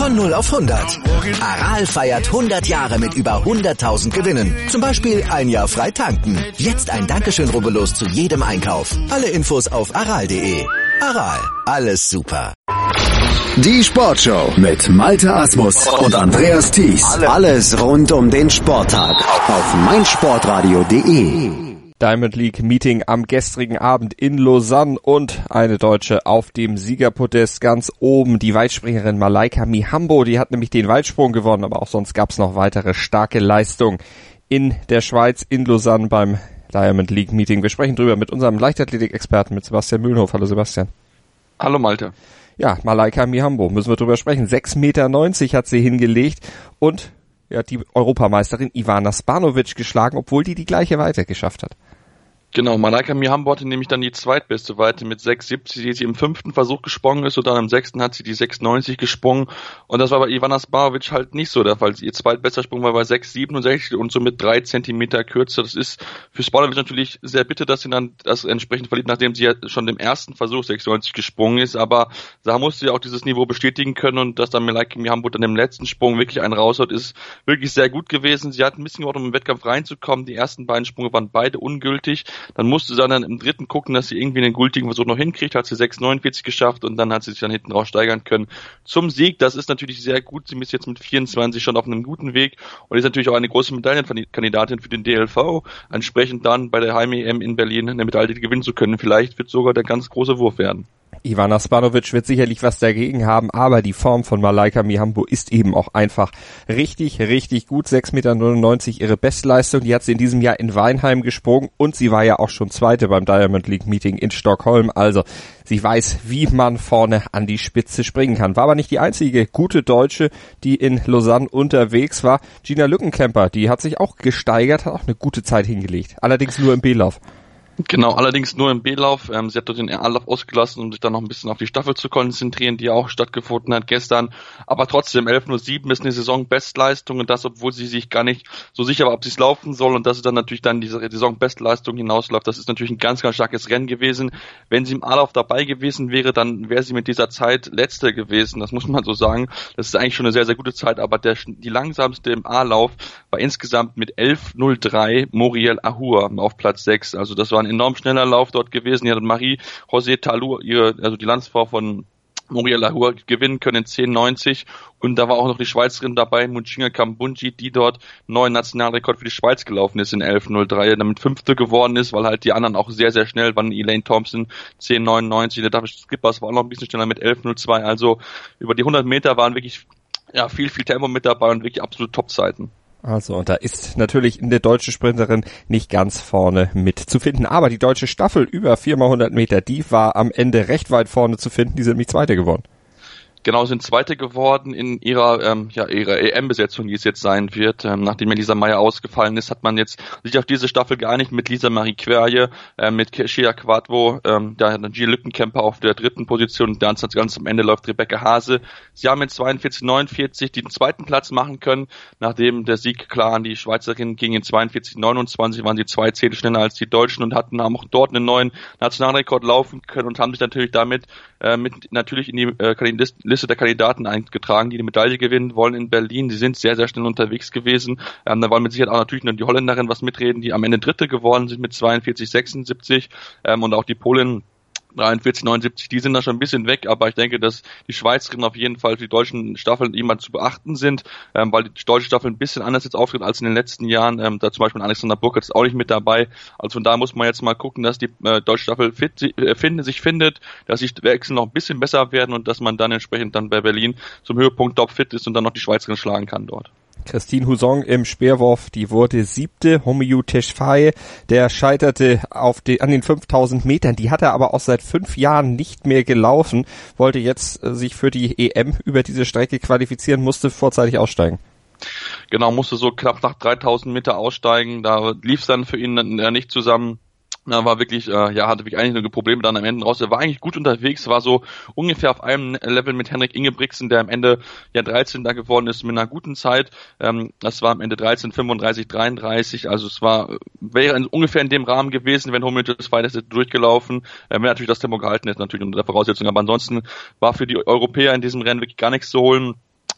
Von 0 auf 100. Aral feiert 100 Jahre mit über 100.000 Gewinnen. Zum Beispiel ein Jahr frei tanken. Jetzt ein Dankeschön, rubbellos zu jedem Einkauf. Alle Infos auf aral.de. Aral, alles super. Die Sportshow mit Malte Asmus und Andreas Thies. Alles rund um den Sporttag auf meinsportradio.de. Diamond League Meeting am gestrigen Abend in Lausanne und eine Deutsche auf dem Siegerpodest ganz oben. Die Weitspringerin Malaika Mihambo, die hat nämlich den Weitsprung gewonnen, aber auch sonst gab es noch weitere starke Leistungen in der Schweiz, in Lausanne beim Diamond League Meeting. Wir sprechen drüber mit unserem Leichtathletik-Experten, mit Sebastian Mühlenhof. Hallo Sebastian. Hallo Malte. Ja, Malaika Mihambo, müssen wir drüber sprechen. 6,90 Meter hat sie hingelegt und ja, die Europameisterin Ivana Spanovic geschlagen, obwohl die gleiche Weite geschafft hat. Genau, Malaika Mihambo hatte nämlich dann die zweitbeste Weite mit 6,70, die sie im 5. Versuch gesprungen ist und dann im 6. hat sie die 6,90 gesprungen und das war bei Ivana Spanovic halt nicht so der Fall. Ihr zweitbester Sprung war bei 6,67 und somit 3 Zentimeter kürzer. Das ist für Spanovic natürlich sehr bitter, dass sie dann das entsprechend verliert, nachdem sie ja schon im ersten Versuch 6,90 gesprungen ist, aber da musste sie auch dieses Niveau bestätigen können und dass dann Malaika Mihambo dann im letzten Sprung wirklich einen raushaut, ist wirklich sehr gut gewesen. Sie hat ein bisschen gebraucht, um im Wettkampf reinzukommen. Die ersten beiden Sprünge waren beide ungültig. Dann musste sie dann im dritten gucken, dass sie irgendwie einen gültigen Versuch noch hinkriegt, hat sie 6,49 geschafft und dann hat sie sich dann hinten raus steigern können zum Sieg. Das ist natürlich sehr gut. Sie ist jetzt mit 24 schon auf einem guten Weg und ist natürlich auch eine große Medaillenkandidatin für den DLV. Entsprechend dann bei der Heim-EM in Berlin eine Medaille gewinnen zu können. Vielleicht wird sogar der ganz große Wurf werden. Ivana Spanovic wird sicherlich was dagegen haben, aber die Form von Malaika Mihambo ist eben auch einfach richtig, richtig gut. 6,99 Meter ihre Bestleistung, die hat sie in diesem Jahr in Weinheim gesprungen und sie war ja auch schon Zweite beim Diamond League Meeting in Stockholm. Also sie weiß, wie man vorne an die Spitze springen kann. War aber nicht die einzige gute Deutsche, die in Lausanne unterwegs war. Gina Lückenkämper, die hat sich auch gesteigert, hat auch eine gute Zeit hingelegt. Allerdings nur im B-Lauf. Genau, allerdings nur im B-Lauf. Sie hat dort den A-Lauf ausgelassen, um sich dann noch ein bisschen auf die Staffel zu konzentrieren, die auch stattgefunden hat gestern. Aber trotzdem, 11:07 ist eine Saisonbestleistung und das, obwohl sie sich gar nicht so sicher war, ob sie es laufen soll und dass es dann natürlich dann diese Saisonbestleistung hinausläuft. Das ist natürlich ein ganz, ganz starkes Rennen gewesen. Wenn sie im A-Lauf dabei gewesen wäre, dann wäre sie mit dieser Zeit Letzte gewesen. Das muss man so sagen. Das ist eigentlich schon eine sehr, sehr gute Zeit, aber die langsamste im A-Lauf war insgesamt mit 11:03 Muriel Ahua auf Platz 6. Also das war ein enorm schneller Lauf dort gewesen. Hier hat Marie-José Talou, also die Landsfrau von Muriel Ahua, gewinnen können in 10,90 und da war auch noch die Schweizerin dabei, Muchinga Kambunji, die dort neuen Nationalrekord für die Schweiz gelaufen ist in 11:03, damit Fünfte geworden ist, weil halt die anderen auch sehr, sehr schnell waren. Elaine Thompson 10,99, der David Skippers war auch noch ein bisschen schneller mit 11:02, also über die 100 Meter waren wirklich viel Tempo mit dabei und wirklich absolute Topzeiten. Also, und da ist natürlich eine deutsche Sprinterin nicht ganz vorne mit zu finden. Aber die deutsche Staffel über 4x100 Meter, die war am Ende recht weit vorne zu finden. Die sind nämlich Zweite geworden. Genau, sind Zweite geworden in ihrer EM-Besetzung, die es jetzt sein wird. Nachdem ja Lisa Meyer ausgefallen ist, hat man jetzt sich auf diese Staffel geeinigt mit Lisa Marie Querje, mit Shea Quadvo, da hat dann Gina Lückenkämper auf der dritten Position, ganz am Ende läuft Rebecca Hase. Sie haben mit 42,49 den zweiten Platz machen können, nachdem der Sieg klar an die Schweizerin ging. In 42,29 waren sie 2 Zehntel schneller als die Deutschen und haben auch dort einen neuen Nationalrekord laufen können und haben sich natürlich damit natürlich in die Liste der Kandidaten eingetragen, die die Medaille gewinnen wollen in Berlin. Sie sind sehr, sehr schnell unterwegs gewesen. Da wollen mit Sicherheit auch natürlich noch die Holländerin was mitreden, die am Ende Dritte geworden sind mit 42,76 und auch die Polin 43,79, die sind da schon ein bisschen weg, aber ich denke, dass die Schweizerinnen auf jeden Fall für die deutschen Staffeln jemand zu beachten sind, weil die deutsche Staffel ein bisschen anders jetzt auftritt als in den letzten Jahren. Da zum Beispiel Alexander Burkhardt ist auch nicht mit dabei. Also von da muss man jetzt mal gucken, dass die deutsche Staffel sich findet, dass die Wechsel noch ein bisschen besser werden und dass man dann entsprechend dann bei Berlin zum Höhepunkt topfit ist und dann noch die Schweizerin schlagen kann dort. Christine Husong im Speerwurf, die wurde 7. Homiyu Teschfaye, der scheiterte an den 5000 Metern. Die hat er aber auch seit 5 Jahren nicht mehr gelaufen, wollte jetzt sich für die EM über diese Strecke qualifizieren, musste vorzeitig aussteigen. Genau, musste so knapp nach 3000 Meter aussteigen. Da lief es dann für ihn nicht zusammen. War wirklich, hatte wirklich einige Probleme dann am Ende raus. Er war eigentlich gut unterwegs, war so ungefähr auf einem Level mit Henrik Ingebrigtsen, der am Ende 13. geworden ist mit einer guten Zeit. Das war am Ende 13:35:33, also es wäre ungefähr in dem Rahmen gewesen, wenn Homiyu Teschfaye das durchgelaufen, wenn natürlich das Tempo gehalten ist, natürlich unter der Voraussetzung, aber ansonsten war für die Europäer in diesem Rennen wirklich gar nichts zu holen.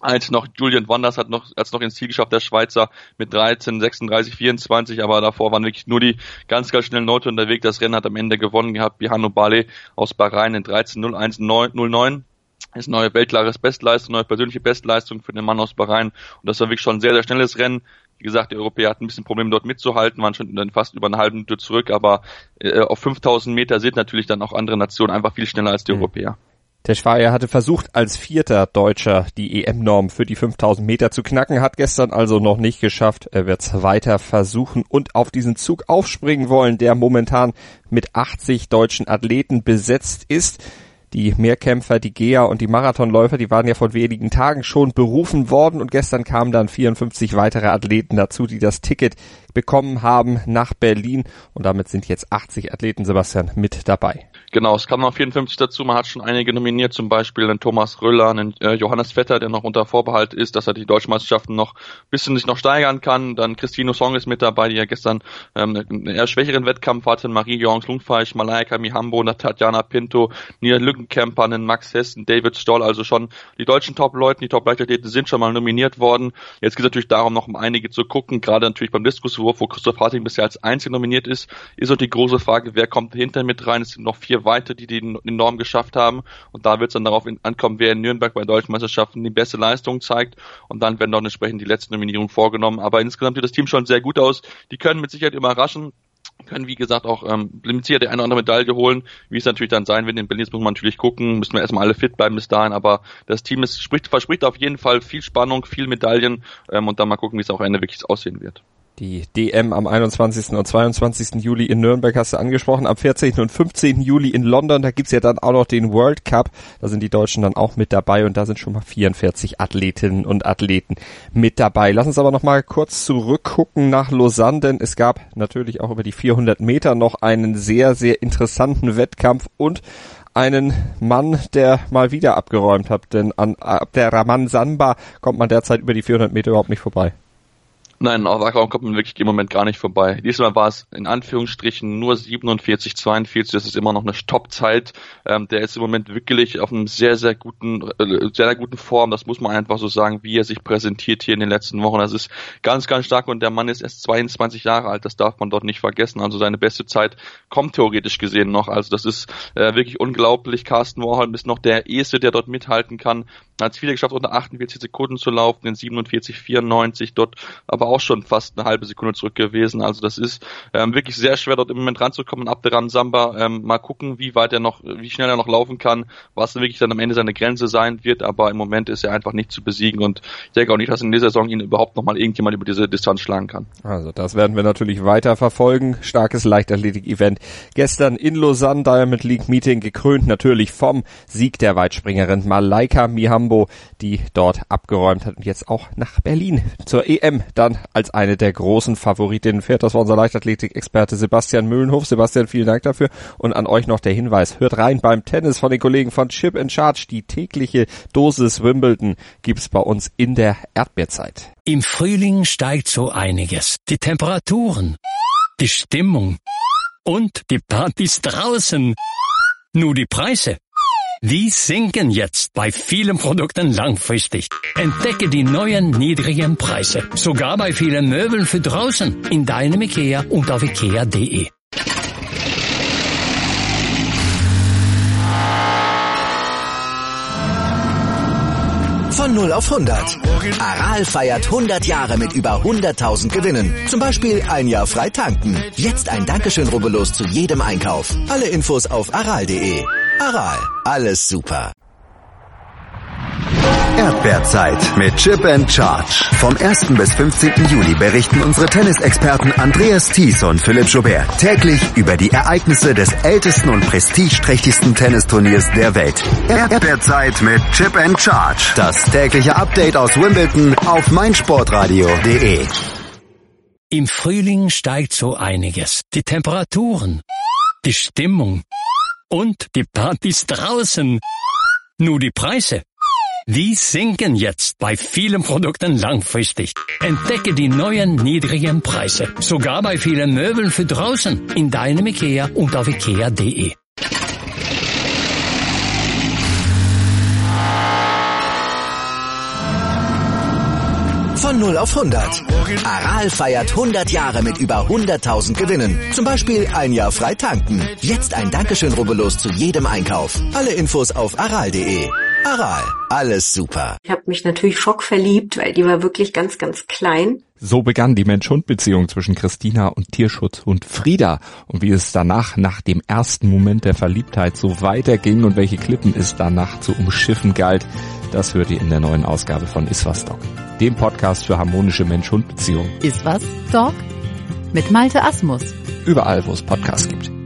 als noch Julian Wanders hat noch ins Ziel geschafft, der Schweizer mit 13, 36, 24, aber davor waren wirklich nur die ganz, ganz schnellen Leute unterwegs. Das Rennen hat am Ende gewonnen gehabt, Bihano Bale aus Bahrain in 13:01:09. Ist eine neue Weltklasse-Bestleistung, neue persönliche Bestleistung für den Mann aus Bahrain. Und das war wirklich schon ein sehr, sehr schnelles Rennen. Wie gesagt, die Europäer hatten ein bisschen Probleme dort mitzuhalten, waren schon dann fast über eine halbe Minute zurück, aber auf 5000 Meter sind natürlich dann auch andere Nationen einfach viel schneller als die Europäer. Teschweier hatte versucht, als 4. Deutscher die EM-Norm für die 5000 Meter zu knacken, hat gestern also noch nicht geschafft. Er wird es weiter versuchen und auf diesen Zug aufspringen wollen, der momentan mit 80 deutschen Athleten besetzt ist. Die Mehrkämpfer, die Geher und die Marathonläufer, die waren ja vor wenigen Tagen schon berufen worden und gestern kamen dann 54 weitere Athleten dazu, die das Ticket bekommen haben nach Berlin und damit sind jetzt 80 Athleten, Sebastian, mit dabei. Genau, es kamen noch 54 dazu, man hat schon einige nominiert, zum Beispiel einen Thomas Röller, einen Johannes Vetter, der noch unter Vorbehalt ist, dass er die Deutschen Meisterschaften noch ein bisschen sich noch steigern kann, dann Christine Song ist mit dabei, die ja gestern einen eher schwächeren Wettkampf hatte, Marie-Jorans Lungfeich, Malaika Mihambo, Tatjana Pinto, Nia Lückenkämper, einen Max Hessen, David Stoll, also schon die deutschen Top-Leute, die Top-Leichtathleten sind schon mal nominiert worden. Jetzt geht es natürlich darum, noch um einige zu gucken, gerade natürlich beim Diskuswurf, wo Christoph Harting bisher als Einziger nominiert ist auch die große Frage, wer kommt dahinter mit rein? Es sind noch 4 weitere, die den Norm geschafft haben und da wird es dann darauf ankommen, wer in Nürnberg bei deutschen Meisterschaften die beste Leistung zeigt und dann werden dann entsprechend die letzten Nominierungen vorgenommen. Aber insgesamt sieht das Team schon sehr gut aus. Die können mit Sicherheit überraschen. Können, wie gesagt, auch mit Sicherheit die eine oder andere Medaille holen. Wie es natürlich dann sein wird, in Berlin muss man natürlich gucken, müssen wir erstmal alle fit bleiben bis dahin, aber das Team verspricht auf jeden Fall viel Spannung, viel Medaillen und dann mal gucken, wie es auch am Ende wirklich aussehen wird. Die DM am 21. und 22. Juli in Nürnberg hast du angesprochen, am 14. und 15. Juli in London, da gibt's ja dann auch noch den World Cup, da sind die Deutschen dann auch mit dabei und da sind schon mal 44 Athletinnen und Athleten mit dabei. Lass uns aber noch mal kurz zurückgucken nach Lausanne, denn es gab natürlich auch über die 400 Meter noch einen sehr, sehr interessanten Wettkampf und einen Mann, der mal wieder abgeräumt hat, denn an Abderrahmane Samba kommt man derzeit über die 400 Meter überhaupt nicht vorbei. Nein, auf Ackerraum kommt man wirklich im Moment gar nicht vorbei. Diesmal war es in Anführungsstrichen nur 47,42. Das ist immer noch eine Top-Zeit. Der ist im Moment wirklich auf einem sehr, sehr guten Form. Das muss man einfach so sagen, wie er sich präsentiert hier in den letzten Wochen. Das ist ganz, ganz stark und der Mann ist erst 22 Jahre alt. Das darf man dort nicht vergessen. Also seine beste Zeit kommt theoretisch gesehen noch. Also das ist wirklich unglaublich. Carsten Warholm ist noch der Erste, der dort mithalten kann. Hat es wieder geschafft, unter 48 Sekunden zu laufen, in 47,94 dort, aber auch schon fast eine halbe Sekunde zurück gewesen. Also das ist wirklich sehr schwer, dort im Moment ranzukommen. Abderrahmane Samba, mal gucken, wie schnell er noch laufen kann, was wirklich dann am Ende seine Grenze sein wird, aber im Moment ist er einfach nicht zu besiegen und ich denke auch nicht, dass in dieser Saison ihn überhaupt nochmal irgendjemand über diese Distanz schlagen kann. Also das werden wir natürlich weiter verfolgen. Starkes Leichtathletik-Event gestern in Lausanne, Diamond League Meeting, gekrönt natürlich vom Sieg der Weitspringerin Malaika Mihambo, die dort abgeräumt hat und jetzt auch nach Berlin zur EM dann als eine der großen Favoritinnen fährt. Das war unser Leichtathletik-Experte Sebastian Mühlenhof. Sebastian, vielen Dank dafür und an euch noch der Hinweis. Hört rein beim Tennis von den Kollegen von Chip & Charge. Die tägliche Dosis Wimbledon gibt's bei uns in der Erdbeerzeit. Im Frühling steigt so einiges. Die Temperaturen, die Stimmung und die Partys draußen. Nur die Preise, die sinken jetzt bei vielen Produkten langfristig. Entdecke die neuen niedrigen Preise. Sogar bei vielen Möbeln für draußen. In deinem IKEA und auf IKEA.de. Von 0 auf 100. Aral feiert 100 Jahre mit über 100.000 Gewinnen. Zum Beispiel ein Jahr frei tanken. Jetzt ein Dankeschön, rubbellos zu jedem Einkauf. Alle Infos auf aral.de. Aral, alles super. Erdbeerzeit mit Chip & Charge. Vom 1. bis 15. Juli berichten unsere Tennisexperten Andreas Thies und Philipp Joubert täglich über die Ereignisse des ältesten und prestigeträchtigsten Tennisturniers der Welt. Erdbeerzeit mit Chip & Charge. Das tägliche Update aus Wimbledon auf meinsportradio.de. Im Frühling steigt so einiges. Die Temperaturen, die Stimmung und die Partys draußen. Nur die Preise, die sinken jetzt bei vielen Produkten langfristig. Entdecke die neuen niedrigen Preise. Sogar bei vielen Möbeln für draußen. In deinem IKEA und auf IKEA.de. 0 auf 100. Aral feiert 100 Jahre mit über 100.000 Gewinnen. Zum Beispiel ein Jahr frei tanken. Jetzt ein Dankeschön, rubbellos zu jedem Einkauf. Alle Infos auf aral.de. Aral, alles super. Ich habe mich natürlich schockverliebt, weil die war wirklich ganz, ganz klein. So begann die Mensch-Hund-Beziehung zwischen Christina und Tierschutzhund Frieda. Und wie es danach, nach dem ersten Moment der Verliebtheit, so weiterging und welche Klippen es danach zu umschiffen galt, das hört ihr in der neuen Ausgabe von Iswas Dog, dem Podcast für harmonische Mensch-Hund-Beziehungen. Iswas Dog? Mit Malte Asmus. Überall, wo es Podcasts gibt.